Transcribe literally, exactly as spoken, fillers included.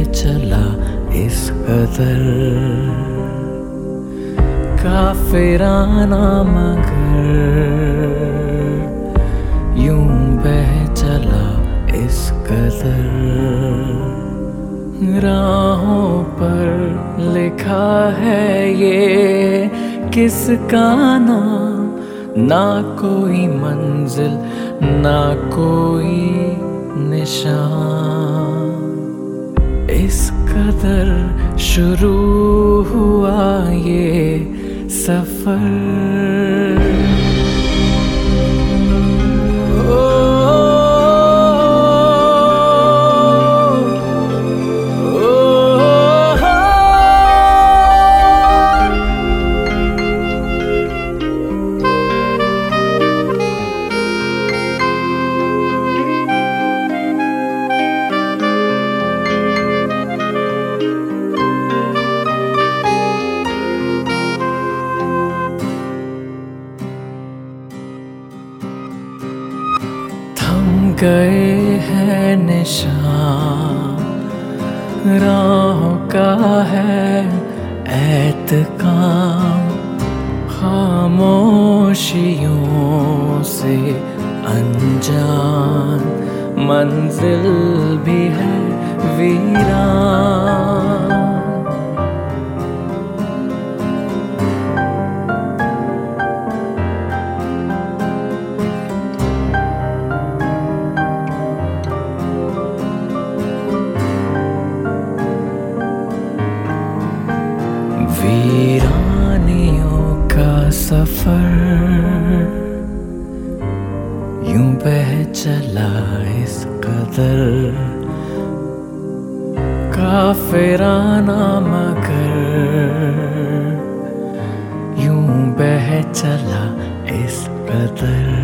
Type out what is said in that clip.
चला इस कदर काफिराना मगर यूं बह चला इस कदर। राहों पर लिखा है ये किसका नाम, ना कोई मंजिल ना कोई निशान। इस कदर शुरू हुआ ये सफर। गए हैं निशान, राहों का है एहतकाम। खामोशियों से अनजान मंजिल भी है वीरान। वीरानियों का सफर यूं बह चला इस कदर काफिराना मगर यूं बह चला इस कदर।